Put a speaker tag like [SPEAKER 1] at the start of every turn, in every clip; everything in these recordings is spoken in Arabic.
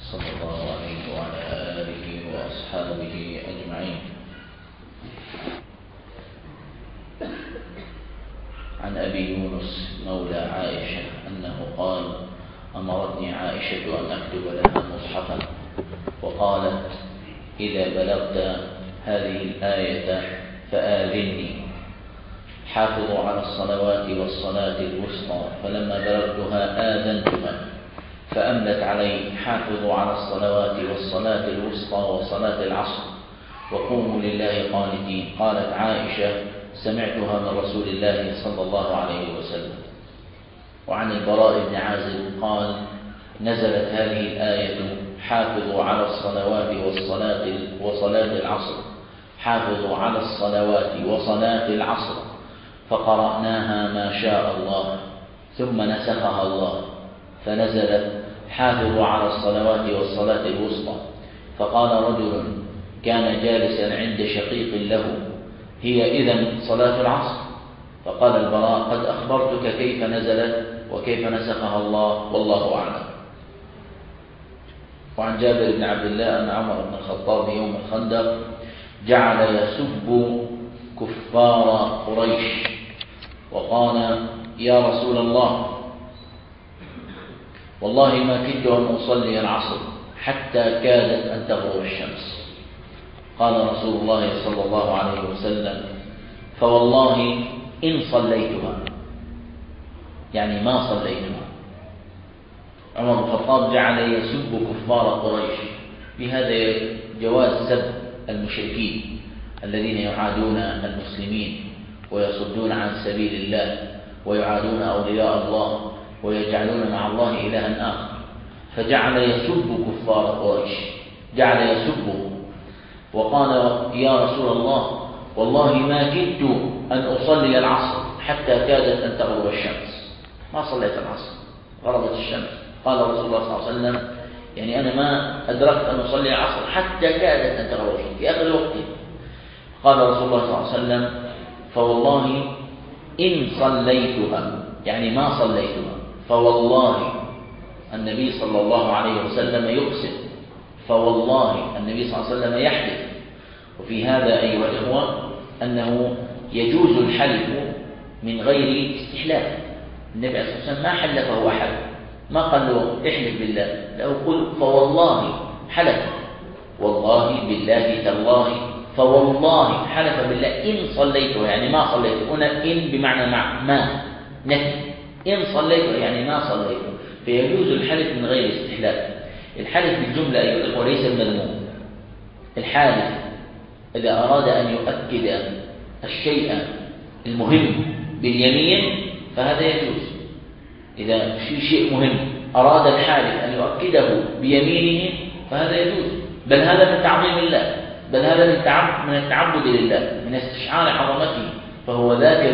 [SPEAKER 1] صلى الله عليه وعلى آله وأصحابه أجمعين. عن أبي يونس مولى عائشة أنه قال: أمرتني عائشة أن أكتب لها مصحفا، وقالت: إذا بلغت هذه الآية فآذني، حافظوا على الصلوات والصلاة الوسطى، فلما بلغتها آذنتها، فأملت علي: حافظوا على الصلوات والصلاة الوسطى وصلاة العصر، وقوموا لله قانتين. قالت عائشة: سمعتها من رسول الله صلى الله عليه وسلم. وعن البراء بن عازب قال: نزلت هذه الآية: حافظوا على الصلوات وصلاة العصر، حافظوا على الصلوات وصلاة العصر، فقرأناها ما شاء الله، ثم نسخها الله فنزلت: حافظوا على الصلوات والصلاة الوسطى. فقال رجل كان جالسا عند شقيق له: هي إذن صلاة العصر؟ فقال البراء: قد أخبرتك كيف نزلت وكيف نسخها الله، والله أعلم. وعن جابر بن عبد الله أن عمر بن الخطاب يوم الخندق جعل يسب كفار قريش، وقال: يا رسول الله، والله ما كدت أن أصلي العصر حتى كادت أن تغرب الشمس. قال رسول الله صلى الله عليه وسلم: فوالله إن صليتها، يعني ما صليتها. عمر بن الخطاب جعل يسب كفار قريش، بهذا جواز سب المشركين الذين يعادون المسلمين ويصدون عن سبيل الله ويعادون أولياء الله ويجعلون مع الله إلها آخر. فجعل يسب كفار قريش، جعل يسبه، وقال: يا رسول الله، والله ما كدت أن أصلي العصر حتى كادت أن تغرب الشمس. ما صليت العصر، غربت الشمس. قال رسول الله صلى الله عليه وسلم: يعني أنا ما أدركت أن أصلي العصر حتى كادت أن تغرب الشمس، في آخر وقته. قال رسول الله صلى الله عليه وسلم: فوالله إن صليتها، يعني ما صليتها. فوالله، النبي صلى الله عليه وسلم يقسم، فوالله النبي صلى الله عليه وسلم يحلف. وفي هذا أيها الإخوة أنه يجوز الحلف من غير استحلاف. النبي صلى الله عليه وسلم ما حلفه أحد، ما قال له احلف بالله، لا، قل فوالله، حلف، والله بالله تالله، فوالله حلف بالله إن صليته، يعني ما صليته. هنا إن بمعنى ما نفي، إن صليته يعني ما صليته. فيجوز الحلف من غير استحلاف. الحلف بالجملة أيها الأخوة ليس المذموم. الحالف إذا أراد أن يؤكد الشيء المهم باليمين فهذا يجوز. إذا في شيء مهم أراد الحالف أن يؤكده بيمينه فهذا يجوز، بل هذا من تعظيم الله، بل هذا من التعبد لله، من استشعار عظمته، فهو ذاكر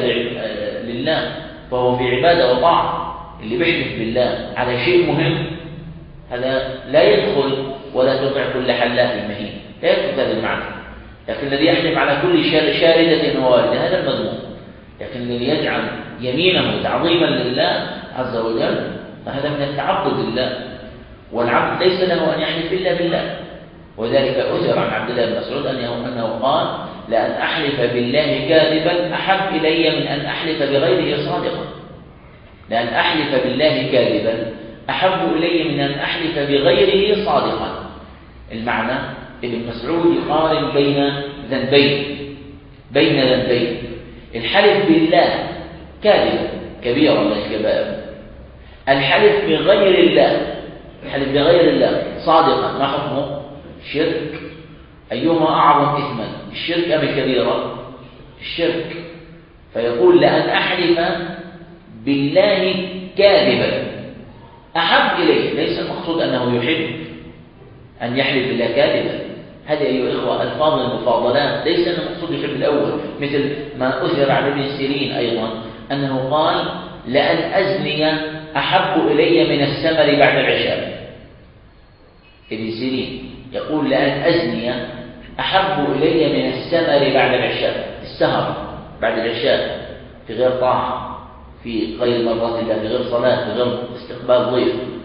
[SPEAKER 1] لله، فهو في عبادة وطاعة. اللي بيحلف بالله على شيء مهم هذا لا يدخل ولا تطع كل حلاف مهين، لا يدخل هذا المعنى. لكن الذي يحلف على كل شاردة وواردة هذا المذموم. لكن الذي يجعل يمينه تعظيما لله عز وجل فهذا من التعبد لله، والعبد ليس له أن يحلف إلا بالله. وذلك أثر عن عبد الله بن مسعود أنه قال: لأن أحلف بالله كاذبا أحب إلي من أن أحلف بغيره صادقا. لأن أحلف بالله كاذبا أحب إلي من أن أحلف بغيره صادقا. المعنى ابن مسعود يقارن بين ذنبين. الحلف بالله كاذبا كبيرا من الكبائر، الحلف بغير الله صادقا ما حكمه؟ شرك. أيهما أعظم إثما، الشرك أم الكبيرة؟ الشرك. فيقول: لأن أحلف بالله كاذبا أحب إليه. ليس المقصود أنه يحب أن يحلف بالله كاذبا، هذه أيها الإخوة ألفاظ المفاضلات، ليس المقصود يحب الأول، مثل ما أثر عن ابن سيرين أيضا أنه قال: لأن أزني أحب إلي من السمر بعد العشاء. ابن سيرين يقول: لأن أزني أحب إلي من السمر بعد العشاء، السهر بعد العشاء في غير طاعة، في غير مرات الله، في غير صلاة، في غير استقبال ضيف،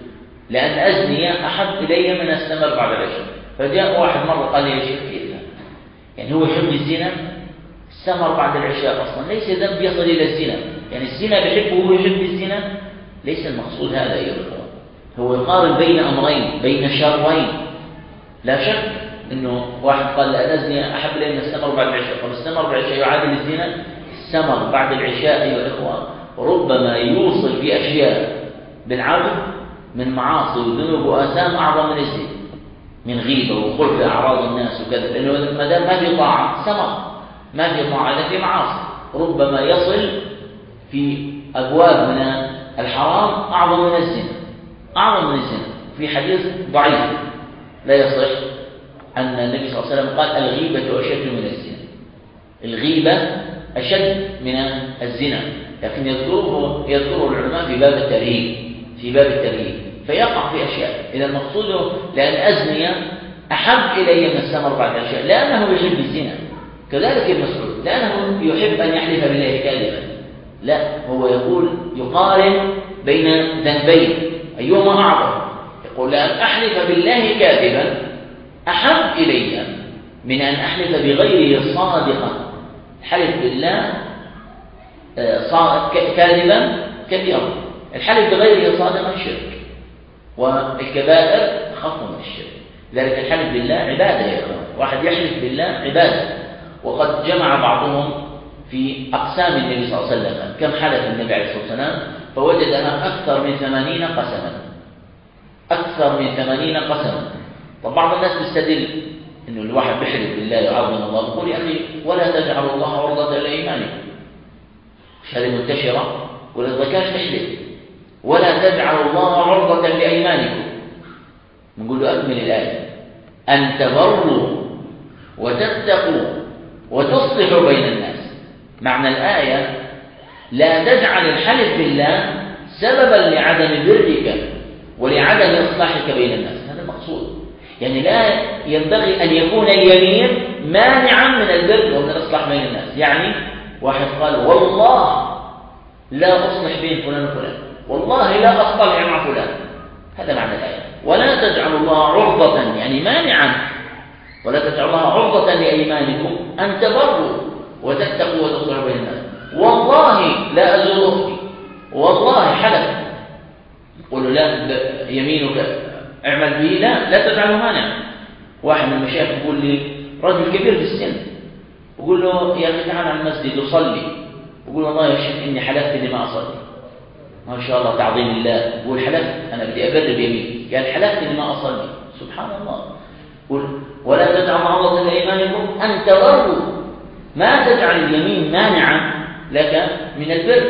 [SPEAKER 1] لأن أزنية أحب إلي من أستمر بعد العشاء. فجاء واحد مرة قال لي يا شيخ كيف يعني هو يحب الزنا استمر بعد العشاء، أصلا ليس ذنب يصل إلى الزنا، يعني الزنا بيحبه وهو يحب الزنا، ليس المقصود هذا أيها الأخوة. هو يقارن بين أمرين، بين شرين. لا شك أنه واحد قال لا أزني أحب لي أن استمر بعد العشاء، طب استمر بعد العشاء يعادل الزنا؟ استمر بعد العشاء أيها الأخوة ربما يوصل في أشياء بالعبد من معاصي وذنوب وآثام أعظم من الزنا، من غيبة وخلف أعراض الناس وكذا، لأنه ما دام ما في طاعة استمر، ما في طاعة إلا في معاصي، ربما يصل في أبواب من الحرام أعظم من الزنا، أعظم من الزنا. في حديث ضعيف لا يصح أن النبي صلى الله عليه وسلم قال الغيبة أشد من الزنا، الغيبة أشد من الزنا، لكن يذكره العلماء في باب الترهيب، في باب الترهيب، فيقع في أشياء. إذا المقصود لأن أزني أحب إلي من استمر بعد الأشياء، لأنه يحب الزنا. كذلك المسعود لأنه يحب أن يحلف بالله كاذبا، لا، هو يقارن بين ذنبين أيهما أعظم، يقول لأن أحلف بالله كاذبا أحب إلي من أن أحلف بغيره صادقا. الحلف بالله كاذبا كبيرا، الحلف بغيره صادقا شرك، والكبائر أخف من الشرك. لذلك الحلف بالله عبادة يا إخوان، واحد يحلف بالله عبادة. وقد جمع بعضهم في أقسام النبي صلى الله عليه وسلم، كم حلف النبي عليه الصلاة والسلام، فوجدها أكثر من 80 قسما، أكثر من 80 قسما. طب بعض الناس بيستدل إنه الواحد بيحلف بالله يعظم الله، يقول يا أخي ولا تجعلوا الله عرضة لأيمانكم، مش هذه منتشرة؟ ولا الزكاة تحلف ولا تجعلوا الله عرضة لأيمانكم. نقول له أكمل الآية، أن تبروا وتتقوا وتصلحوا بين الناس. معنى الآية لا تجعل الحلف بالله سببا لعدم برك ولعدم إصلاحك بين الناس، هذا المقصود. يعني لا ينبغي أن يكون اليمين مانعا من البر ومن الإصلاح بين الناس. يعني واحد قال والله لا أصلح بين فلان وفلان، والله لا أصطلع مع فلان، هذا معنى الآية. ولا تجعلوا الله عرضة يعني مانعا، ولا تجعلوا الله عرضة لأيمانكم أن تبروا وتتقوا وتصلحوا بين الناس. والله لا أزور أختي، والله حلف، قل لا يمينك اعمل به، لا تجعله مانعا. واحد من المشايخ يقول لي رجل كبير في السن، يقول له يا أخي تعال على المسجد وصلي، يقول والله يا شيخ إني حلفت إني ما أصلي. ما شاء الله تعظيم الله، يقول حلفت أنا بدي أبرر بيمين، قال حلفت إني ما أصلي. سبحان الله. يقول ولا تجعلوا عرضة لأيمانكم أن تبروا، ما تجعل اليمين مانعا لك من البر،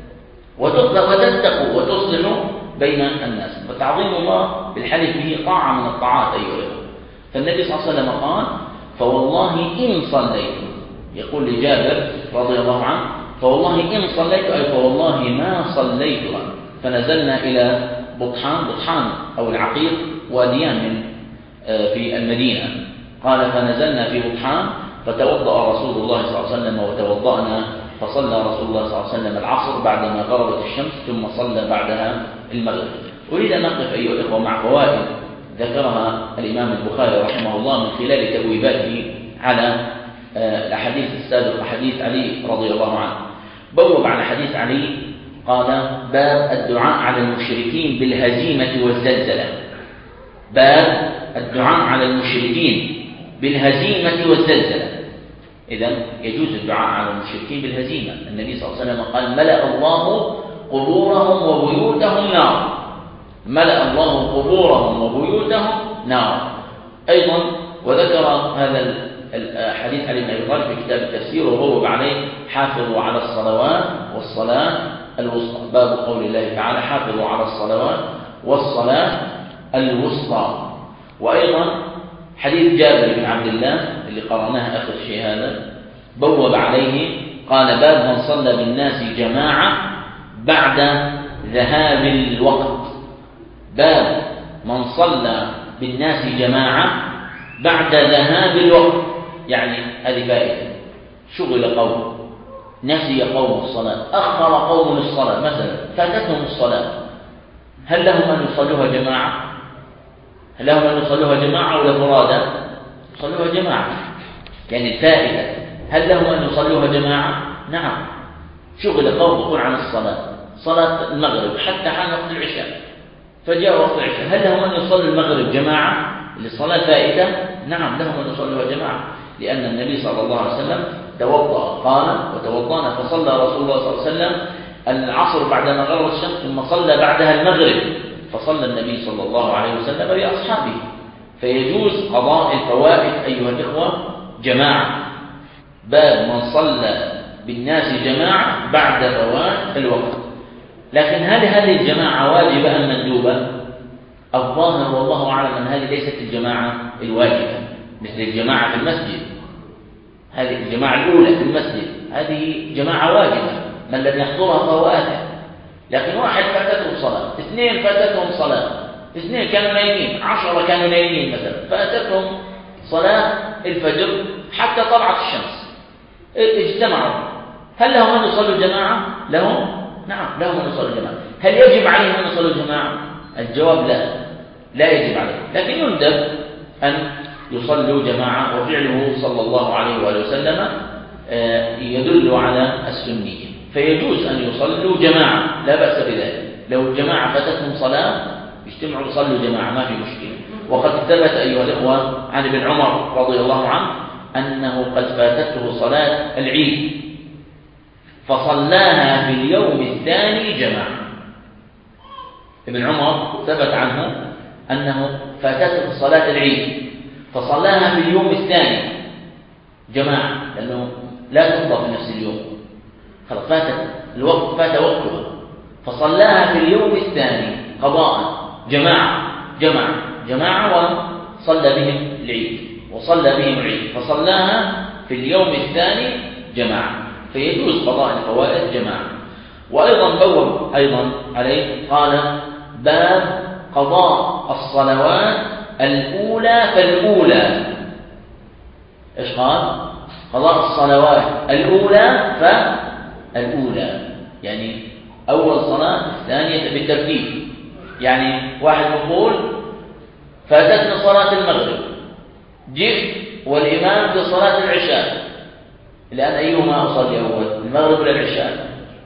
[SPEAKER 1] وتتقوا وتصلحوا بين الناس. فتعظيم الله بالحلف به طاعة من الطاعات أيها الأخوة. فالنبي صلى الله عليه وسلم قال فوالله إن صليت، يقول لجابر رضي الله عنه فوالله إن صليت، أي فوالله ما صليتها. فنزلنا إلى بطحان أو العقيق، واديان في المدينة. قال فنزلنا في بطحان فتوضأ رسول الله صلى الله عليه وسلم وتوضأنا، فصلى رسول الله صلى الله عليه وسلم العصر بعدما غربت الشمس، ثم صلى بعدها المغرب. أريد أن نقف أيها الإخوة مع فوائد ذكرها الإمام البخاري رحمه الله من خلال تبويباته على الأحاديث السابقة، حديث علي رضي الله عنه. بوب على حديث علي قال باب الدعاء على المشركين بالهزيمة والزلزلة، باب الدعاء على المشركين بالهزيمة والزلزلة. إذن يجوز الدعاء على المشركين بالهزيمة. النبي صلى الله عليه وسلم قال ملأ الله قبورهم وبيوتهم نار، ملأ الله قبورهم وبيوتهم نار. أيضا وذكر هذا الحديث علي بن أبي طالب في كتاب التفسير وبوب عليه حافظوا على الصلوات والصلاة الوسطى، باب قول الله تعالى حافظوا على الصلوات والصلاة الوسطى. وأيضا حديث جابر بن عبد الله اللي قرأناه آخر شيء هذا بوب عليه قال باب من صلى بالناس جماعة بعد ذهاب الوقت، باب من صلى بالناس جماعة بعد ذهاب الوقت. يعني هذه فائدة، شغل قوم، نسي قوم الصلاة، أخر قوم الصلاة، مثلا فاتتهم الصلاة هل لهم أن يصلوها جماعة؟ هل لهم أن يصلوها جماعة ولا فرادى؟ يصلوها جماعة. يعني الفائدة هل لهم أن يصلوها جماعة؟ نعم. شغل قوم عن الصلاة، صلاة المغرب حتى حان وقت العشاء، فجاء وقت العشاء، هل لهم أن يصلوا المغرب جماعة للصلاة فائدة؟ نعم لهم أن يصلوها جماعة، لأن النبي صلى الله عليه وسلم توضأ، قال وتوضأنا فصلى رسول الله صلى الله عليه وسلم العصر بعدما غربت الشمس ثم صلى بعدها المغرب، فصلى النبي صلى الله عليه وسلم بأصحابه. فيجوز قضاء الفوائد أيها الإخوة جماعة، باب من صلى بالناس جماعة بعد فوات الوقت. لكن هل هذه الجماعة واجبة أم مندوبة؟ الظاهر والله أعلم أن هذه ليست الجماعة الواجبة، مثل الجماعة في المسجد، هذه الجماعة الأولى في المسجد هذه جماعة واجبة، من لم يحضرها فهو آثم. لكن واحد فاتته صلاة، اثنين فاتتهم صلاة، اثنين كانوا نايمين، 10 كانوا نايمين مثلا، فاتتهم صلاة الفجر حتى طلعت الشمس، اجتمعوا، هل لهم أن يصلوا جماعة؟ لهم؟ نعم لهم أن يصلوا جماعة. هل يجب عليهم أن يصلوا جماعة؟ الجواب لا، لا يجب عليهم، لكن يندب أن يصلوا جماعة، وفعله صلى الله عليه وآله وسلم يدل على السنية، فيجوز أن يصلوا جماعة لا بأس بذلك. لو الجماعة فاتتهم صلاة يجتمعوا يصلوا جماعة ما في مشكلة. وقد ثبت أيها الإخوة عن ابن عمر رضي الله عنه أنه قد فاتته صلاة العيد فصلاها في اليوم الثاني جماعة. ابن عمر ثبت عنه أنه فاتته صلاة العيد فصلاها في اليوم الثاني جماعة، لأنه لا تقضى في نفس اليوم، خلاص فات الوقت، فات وقتها، فصلاها في اليوم الثاني قضاء جماعة وصلى بهم العيد فصلاها في اليوم الثاني جماعة، فيجوز قضاء الفوائد جماعة. وأيضا بوب أيضا عليه قال باب قضاء الصلوات الأولى فالأولى. إيش قال؟ قضاء الصلوات الأولى فالأولى، يعني أول صلاة الثانية بالترتيب. يعني واحد يقول فاتتني صلاة المغرب، جئت والإمام في صلاة العشاء، الآن أيهما أصلي أول، المغرب ولا العشاء؟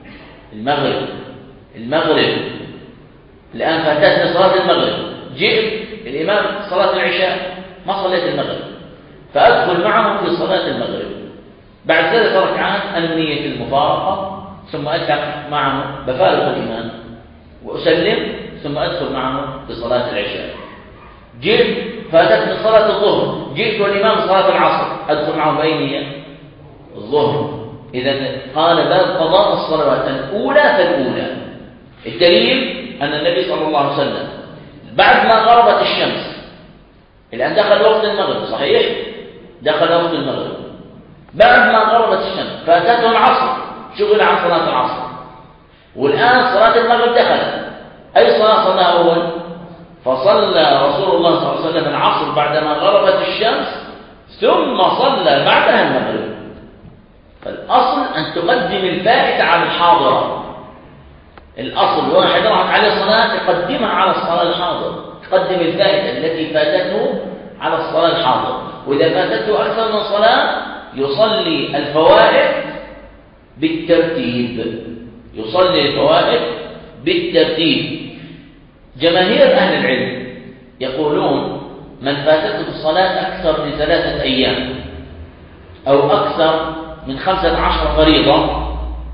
[SPEAKER 1] المغرب. الآن فاتتني صلاة المغرب، جئت الإمام في صلاة العشاء، ما صليت المغرب، فأدخل معه في صلاة المغرب، بعد 3 ركعات أنوية المفارقة، ثم ألحق معه بفارق الإمام وأسلم، ثم أدخل معه في صلاة العشاء. جئت فاتتني صلاة الظهر، جئت والإمام في صلاة العصر، أدخل معه بأي نية؟ الظهر. إذا قال باب قضاء الصلوات الأولى فالأولى. الدليل أن النبي صلى الله عليه وسلم بعد ما غربت الشمس، الآن دخل وقت المغرب، صحيح؟ دخل وقت المغرب، بعد ما غربت الشمس فاتته العصر، شغل عن صلاة العصر، والآن صلاة المغرب دخلت، أي صلاة صلاها أول؟ فصلى رسول الله صلى الله عليه وسلم العصر بعدما غربت الشمس، ثم صلى بعدها المغرب. فالأصل أن تقدم الفائتة على الحاضرة. الأصل واحد راحت عليه صلاة يقدمها على الصلاة الحاضرة، تقدم الفائتة التي فاتته على الصلاة الحاضرة. وإذا فاتته أكثر من صلاة يصلي الفوائد بالترتيب. جماهير أهل العلم يقولون من فاتته الصلاة أكثر من 3 أيام أو أكثر من 15 فريضة،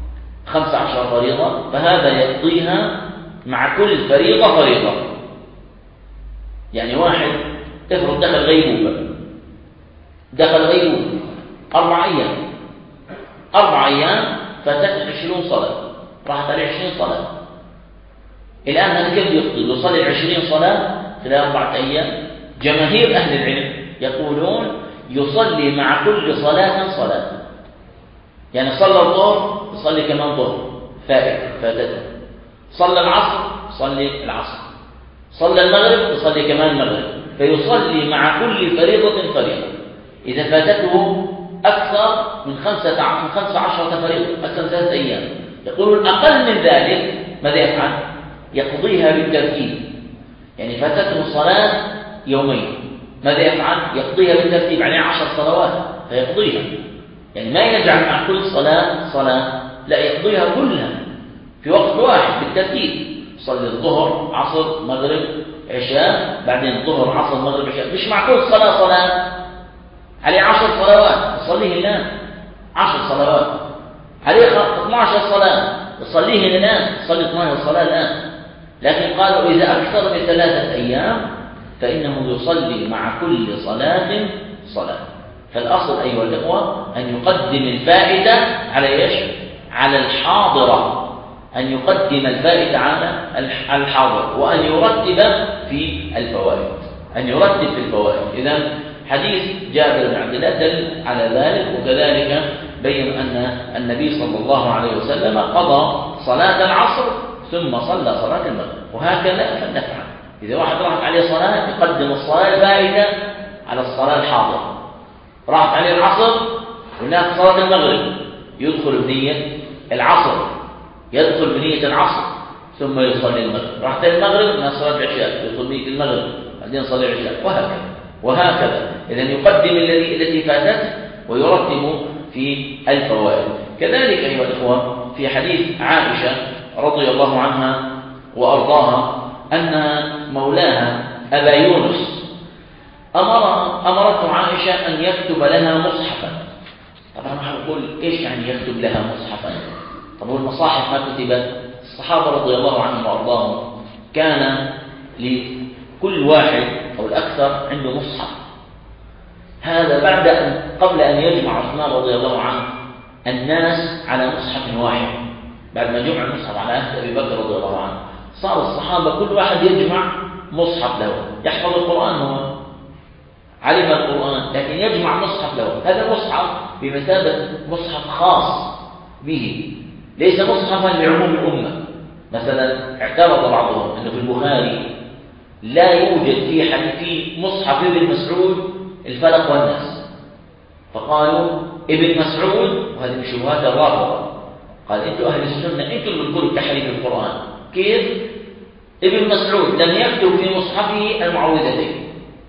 [SPEAKER 1] فهذا يقضيها مع كل فريضة. يعني واحد افرض دخل غيبوبة 4 أيام فاتت 20 صلاة، راحت عليه 20 صلاة. الآن هذا كيف يقضي؟ يصلي 20 صلاة خلال 4 أيام. جماهير أهل العلم يقولون يصلي مع كل صلاة، يعني صلى الظهر يصلي كمان ظهر فاتته، صلى العصر يصلي العصر، صلى المغرب يصلي كمان المغرب، فيصلي مع كل فريضة. إذا فاتته أكثر من 15 فريضة، أكثر من 3 أيام، يقولون أقل من ذلك ماذا يفعل؟ يقضيها بالترتيب. يعني فاتته صلاة يومين، ماذا يفعل؟ يقضيها بالترتيب، عليه 10 صلوات فيقضيها. يعني ما يجعل مع كل صلاة، لا، يقضيها كلها في وقت واحد بالترتيب. يصلي الظهر عصر مغرب عشاء، بعدين الظهر عصر مغرب عشاء، مش مع كل صلاة عليه 10 صلوات يصليه الآن، 10 صلوات عليه 12 صلاة يصليه الآن، يصلي 12 صلاة الآن. لكن قالوا إذا أكثر من 3 أيام فإنه يصلي مع كل صلاة صلاة. فالأصل أيها الإخوة أن يقدم الفائدة على إيش؟ على الحاضرة، أن يقدم الفائدة على الحاضر، وأن يرتب في الفوائد، أن يرتب في الفوائد. إذن حديث جابر بن عبد الله دل على ذلك. وكذلك بين أن النبي صلى الله عليه وسلم قضى صلاة العصر ثم صلى صلاة المغرب، وهكذا فلنفعل. إذا واحد راحت عليه صلاة يقدم الصلاة الفائدة على الصلاة الحاضرة. راحت عليه العصر هناك صلاة المغرب، يدخل بنية العصر، يدخل بنية العصر ثم يصلي المغرب. راحت المغرب هناك صلاة العشاء، يدخل بنية المغرب بعدين يصلي العشاء، وهكذا. إذن يقدم التي فاتته ويرتب في الفوائد. كذلك أيها الإخوة في حديث عائشة رضي الله عنها وأرضاها أن مولاها أبا يونس أمرته عائشة أن يكتب لها مصحفا. طبعا راح نقول إيش يعني يكتب لها مصحفا؟ طبعا المصاحف ما كتبت. الصحابة رضي الله عنهم وأرضاهم كان لكل واحد أو الأكثر عنده مصحف. هذا قبل أن يجمع عثمان رضي الله عنه الناس على مصحف واحد. بعد ما جمع المصحف على عهد أبي بكر رضي الله عنه صار الصحابة كل واحد يجمع مصحف له، يحفظ القرآن، هو علم القرآن لكن يجمع مصحف له. هذا مصحف بمثابة مصحف خاص به، ليس مصحفا لعموم الأمة. مثلا اعترض بعضهم أنه في البخاري لا يوجد في مصحف ابن مسعود الفلق والناس، فقالوا ابن مسعود، وهذه من شبهات الرافضة، قال أنتم أهل السنة أنتم اللي بتقولوا تحريف القرآن. كيف؟ ابن مسعود لم يكتب في مصحفه المعوذتين.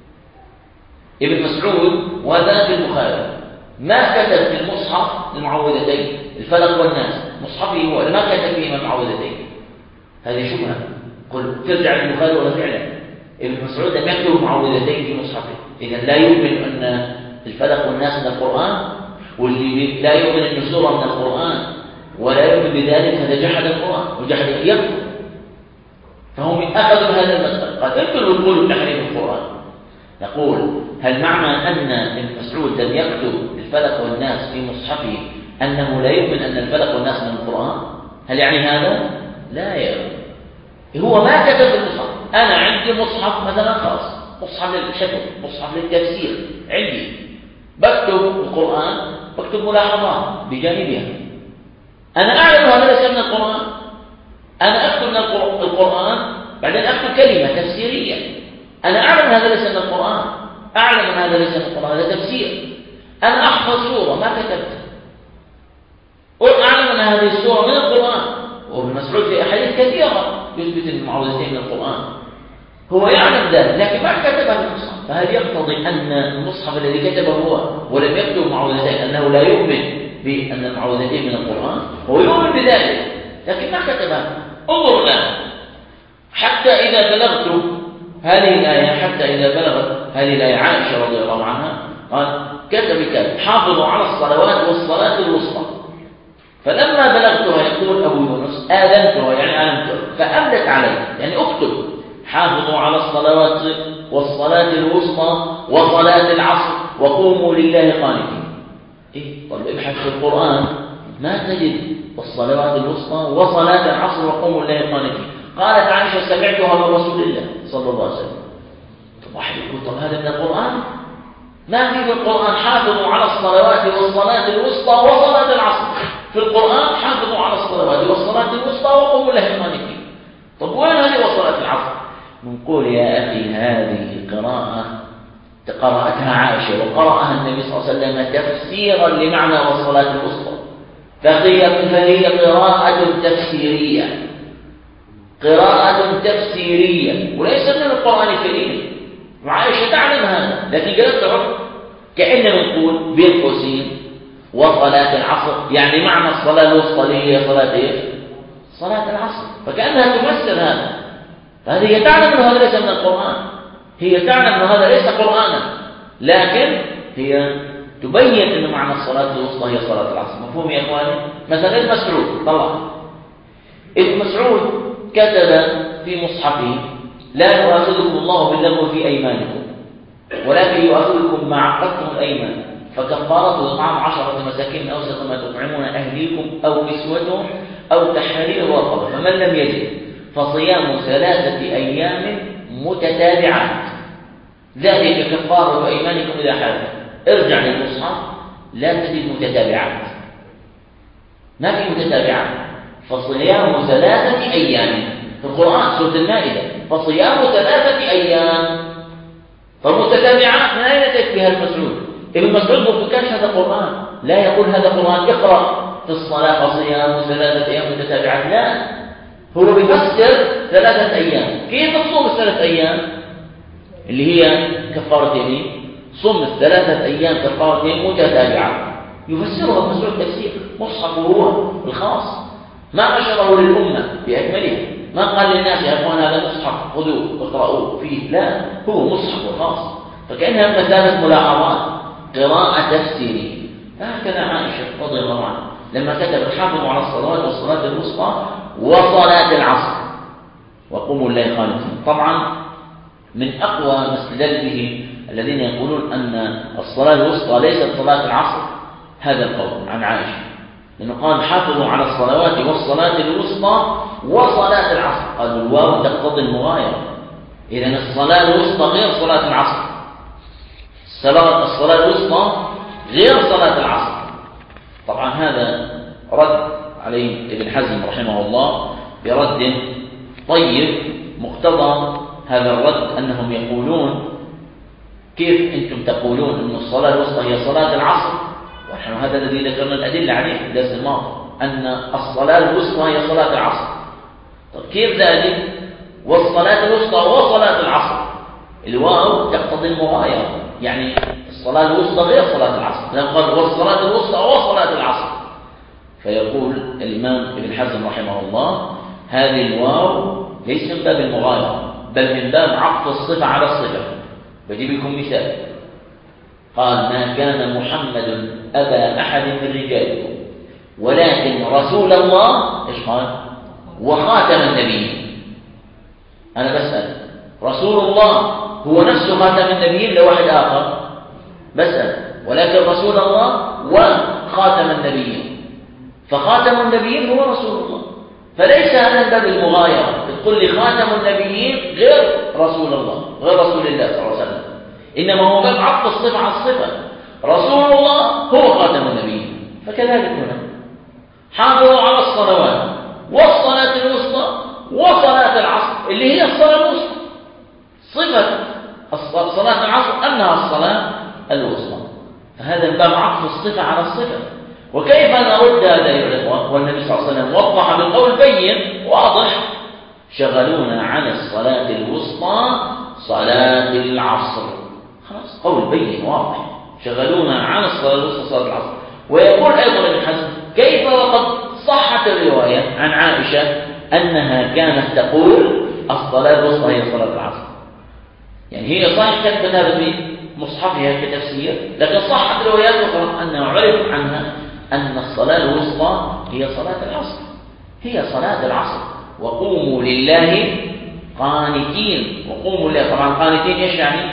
[SPEAKER 1] ابن مسعود وهذا في البخاري ما كتب في المصحف المعوذتين الفلق والناس، مصحفه هو ما كتب فيهما المعوذتين. هذه شبهة. قل ترجع للبخاري ولا فعلا ابن مسعود لم يكتب المعوذتين في مصحفه. إذا لا يؤمن أن الفلق والناس من القرآن، واللي لا يؤمن أن سورة من القرآن ولا يؤمن بذلك هذا جحد القرآن وجحد يكفر. فهم أخذوا هذا المسألة، قال أنتم تقولوا تحريف القرآن. نقول هل معنى أن ابن مسعود لم يكتب الفلق والناس في مصحفه أنه لا يؤمن أن الفلق والناس من القرآن؟ هل يعني هذا؟ لا يؤمن. هو ما كتب المصحف. أنا عندي مصحف مثلا خاص، مصحف للشكل، مصحف للتفسير، عندي بكتب القرآن، بكتب ملاحظات بجانبها. أنا أعلم هذا ليس من القرآن. أنا أكتب من القرآن بعدين أكتب كلمة تفسيرية. أنا أعلم هذا ليس من القرآن، أعلم هذا ليس من القرآن، هذا تفسير. أنا أحفظ سورة ما كتبتها، أعلم أن هذه السورة من القرآن. وابن مسعود في أحاديث كثيرة يثبت المعوذتين من القرآن، هو يعلم ذلك لكن ما كتبها في المصحف. فهل يقتضي أن المصحف الذي كتبه هو ولم يكتب معوذتين أنه لا يؤمن بأن المعوذتين من القرآن؟ هو يؤمن بذلك لكن ما كتبها. انظر الآن حتى إذا بلغت هذه الآية، هذه الآية عائشة رضي الله عنها قال كتب حافظوا على الصلوات والصلاة الوسطى. فلما بلغتها يقول أبو يونس آذنتها يعني علمتها فأملت علي، يعني اكتب حافظوا على الصلوات والصلاة الوسطى وصلاة العصر وقوموا لله قانتين. طب ابحث في القرآن ما تجد الصلوات الوسطى وصلاة العصر وقوموا لله قانتين. قالت عائشة سمعتها من رسول الله صلى الله عليه وسلم. طب واحد يقول طب هذا من القرآن؟ ما في القرآن حافظوا على الصلوات والصلاة الوسطى وصلاة العصر. في القرآن حافظوا على الصلوات والصلاة الوسطى وقوموا لله قانتين. طب وين هذه وصلاة العصر؟ نقول يا أخي هذه قرأتها عائشة وقرأها النبي صلى الله عليه وسلم تفسيرا لمعنى والصلاة الوسطى، فهي قراءة تفسيرية. قراءة تفسيرية وليس من القرآن الكريم. وعائشة تعلم هذا، لكن قالت له كأننا نقول بين قوسين وصلاة العصر، يعني معنى الصلاة الوسطى اللي هي صلاة ايش؟ صلاة العصر، فكأنها تفسر هذا. فهذه هي تعلم أن هذا ليس من القرآن، هي تعلم أن هذا ليس قرآنا، لكن هي تبين أن معنى الصلاة الوسطى هي صلاة العصر. مفهوم يا إخواني؟ مثلا ابن مسعود، طبعا ابن مسعود كتب في مصحفه: لا يؤاخذكم الله باللغو في أيمانكم ولكن يؤاخذكم ما عقدتم الأيمان، فكفارته إطعام 10 مساكين أوسط ما تطعمون أهليكم أو كسوتهم أو تحرير رقبة، فمن لم يجد فصيام 3 أيام متتابعات، ذلك كفارة أيمانكم إذا حلفتم. ارجع للمصحف لا تجد متتابعات، ما في متتابعات، فصيام 3 أيام في القرآن سورة المائدة، فصيام 3 أيام. فالمتتابعات من أين تأتي بها المسعود؟ ابن مسعود ما كانش هذا قرآن، لا يقول هذا قرآن اقرأ في الصلاة فصيام 3 أيام متتابعات، لا، هو بيفسر 3 أيام. كيف تصوم 3 أيام اللي هي كفارة يمين؟ صوم 3 أيام كفارة يمين متتابعة، يفسرها ابن مسعود تفسير مصحفه هو الخاص، ما نشره للأمة بأكمله، ما قال للناس يا أخوان هذا مصحف خذوه اقرأوه فيه، لا، هو مصحف خاص. فكأنها مثابة ملاحظات قراءة تفسيرية. هكذا عائشة رضي الله عنها لما كتبت: حافظوا على الصلوات والصلاة الوسطى وصلاة العصر وقوموا الليل قانتين. طبعا من أقوى ما استدل به الذين يقولون أن الصلاة الوسطى ليست صلاة العصر هذا القول عن عائشة، لأنه قال: حافظوا على الصلوات والصلاة الوسطى وصلاة العصر، قالوا الواو تقتضي المغايرة، إذن الصلاة الوسطى غير صلاة العصر، الصلاة الوسطى غير صلاة العصر. طبعا هذا رد عليه ابن حزم رحمه الله برد طيب. مقتضى هذا الرد أنهم يقولون: كيف أنتم تقولون أن الصلاة الوسطى هي صلاة العصر، ونحن هذا الذي ذكرنا الأدلة عليه في الدرس الماضي أن الصلاة الوسطى هي صلاة العصر. طيب كيف ذلك والصلاة الوسطى وصلاة العصر؟ الواو تقتضي المغايرة، يعني الصلاة الوسطى غير صلاة العصر، لأن قال والصلاة الوسطى وصلاة العصر. فيقول الإمام ابن حزم رحمه الله: هذه الواو ليس من باب المغايرة بل من باب عطف الصفة على الصفة. بجيب لكم مثال: قال: ما كان محمد أبا أحد من رجالكم ولكن رسول الله، إيش قال؟ وخاتم النبيين. أنا بسأل: رسول الله هو نفسه خاتم النبيين لواحد آخر؟ بسأل. ولكن رسول الله وخاتم النبيين، فخاتم النبيين هو رسول الله، فليس هذا باب المغايرة تقول لي خاتم النبيين غير رسول الله غير رسول الله صلى الله عليه وسلم، إنما هو باب عطف الصفة على الصفة، رسول الله هو خاتم النبيين. فكذلك هنا حافظوا على الصلوات والصلاة الوسطى وصلاة العصر اللي هي الصلاة الوسطى، صفة صلاة العصر أنها الصلاة الوسطى، فهذا الباب عطف الصفة على الصفة. وكيف نرد هذا يا الإخوة؟ والنبي صلى الله عليه وسلم وضح بالقول بين واضح: شغلونا عن الصلاة الوسطى صلاة العصر. خلاص، قول بين واضح، شغلونا عن الصلاة الوسطى صلاة العصر. ويقول أيضا ابن حزم: كيف وقد صحت الرواية عن عائشة أنها كانت تقول الصلاة الوسطى هي صلاة العصر. يعني هي صحيح كتبت هذا في مصحفها كتفسير، لكن صحت روايات أخرى أنه عرف عنها أن الصلاة الوسطى هي صلاة العصر، هي صلاة العصر. وقوموا لله قانتين، وقوموا لله. طبعا قانتين إيش يعني؟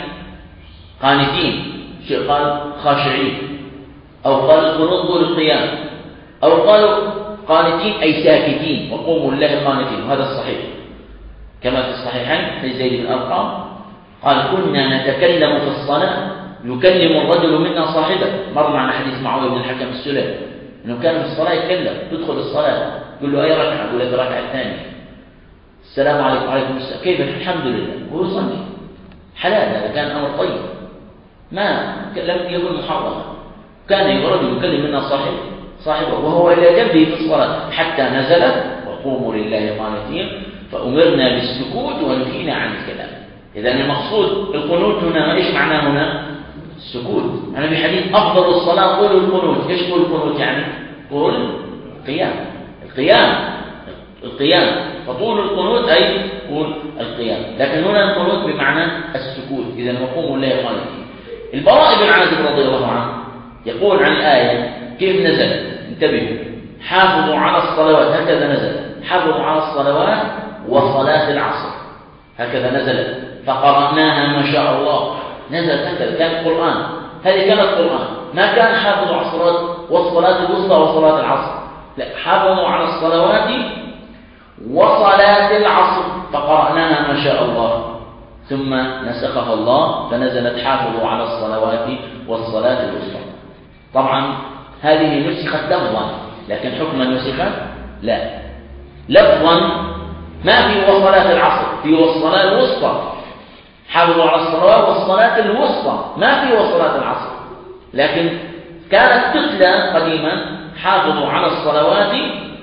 [SPEAKER 1] قانتين شيء قال خاشعين، أو قال قنوط القيام، أو قالوا قانتين أي ساكتين. وقوموا لله قانتين، وهذا الصحيح كما في الصحيحين في زيد بن أرقام قال: كنا نتكلم في الصلاة يكلم الرجل منا صاحبه. مر معنا حديث معاوية بن الحكم السلمي انه كان في الصلاه يتكلم، تدخل الصلاه يقول له: اي ركعه؟ يقول لك: الركعه الثانيه. السلام عليكم. وعليكم السلام. كيف؟ الحمد لله. وهو يصلي. حلال، هذا كان امر طيب، ما لم يكن محرما. كان الرجل يكلم منا صاحبه وهو الى جنبه في الصلاه حتى نزلت: وقوموا لله قانتين. فأمرنا بالسكوت ونهينا عن الكلام. إذا المقصود القنوت هنا إيش معناه هنا؟ السكوت. أنا بحديث أفضل الصلاة قولوا القنوت. إيش قول القنوت يعني؟ قول القيام. فطول القنوت أي قول القيام. لكن هنا القنوت بمعنى السكوت. إذا مفهوم لا يقال فيه. البراء بن عازب رضي الله عنه يقول عن الآية كيف نزل. انتبهوا، حافظوا على الصلوات، هكذا نزل. حافظوا على الصلوات وصلاة العصر، هكذا نزلت. فقرأناها ما شاء الله، نزلت هكذا، كانت قرآن. هذه كانت قرآن، ما كان حافظوا على الصلاة والصلاة الوسطى وصلاة العصر، لا، حافظوا على الصلوات وصلاة العصر فقرأناها ما شاء الله، ثم نسخها الله فنزلت حافظوا على الصلوات والصلاة الوسطى. طبعا هذه نسخت لفظا، لكن حكما نسخت لا. لفظا ما في وصلاة العصر، في والصلاة الوسطى. حافظوا على الصلوات والصلاة الوسطى، ما في وصلاة العصر. لكن كانت تتلى قديما حافظوا على الصلوات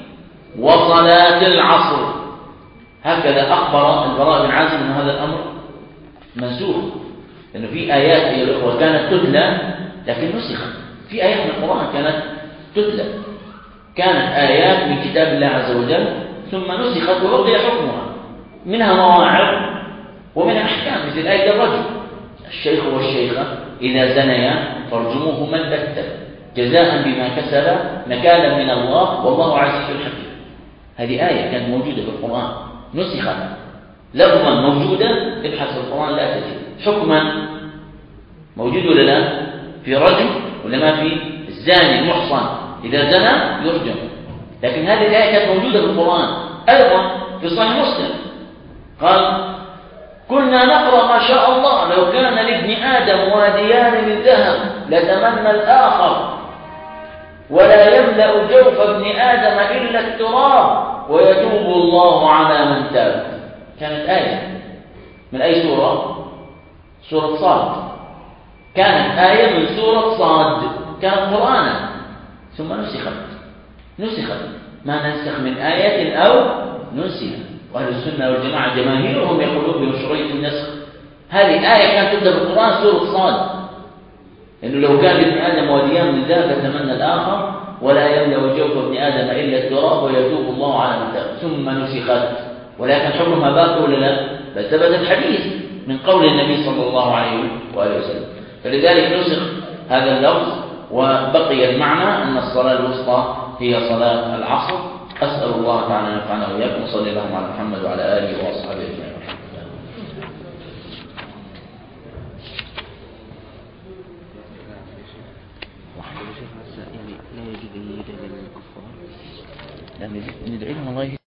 [SPEAKER 1] وصلاة العصر. هكذا أخبر البراء بن عازب أن هذا الأمر منسوخ، لأنه في آيات أيها الأخوة كانت تتلى لكن نسخت. في آيات من القرآن كانت تتلى، كانت آيات من كتاب الله عز وجل ثم نسخت وبقي حكمها، منها مواعظ ومنها أحكام، مثل آية الرجم: الشيخ والشيخة إذا زنيا فارجموهما البتة جزاء بما كسبا نكالا من الله والله عزيز حكيم. هذه آية كانت موجودة في القرآن، نسخت لفظا موجودة، ابحث في القرآن لا تجد. حكما موجود ولا لا؟ في رجم ولا ما في؟ الزاني المحصن إذا زنى يرجم. لكن هذه الآية كانت موجودة في القرآن أيضا في صحيح مسلم. قال: كنا نقرأ ما شاء الله لو كان لابن آدم واديان من ذهب لتمنى الآخر ولا يملأ جوف ابن آدم إلا التراب ويتوب الله على من تاب. كانت آية من أي سورة؟ سورة صاد. كانت آية من سورة صاد، كانت قرآنا ثم نسخت. ما ننسخ من آية أو ننسها. وأهل السنة والجماعة جماهيرهم يقولون بمشروعية النسخ. هذه آية كانت تبدأ في القرآن سورة صاد، إنه لو كان لابن آدم واديان من ذهب لتمنى الآخر ولا يملأ جوف ابن آدم إلا التراب ويتوب الله على من تاب. ثم نسخت، ولكن حكمها باقي ولا لا؟ بل ثبت الحديث من قول النبي صلى الله عليه وآله وسلم. فلذلك نسخ هذا اللفظ وبقي المعنى أن الصلاة الوسطى هي صلاة العصر. أسأل الله تعالى أن ينفعنا وإياكم، وصلى الله على محمد وعلى آله وأصحابه أجمعين. لا ندعي لهم الله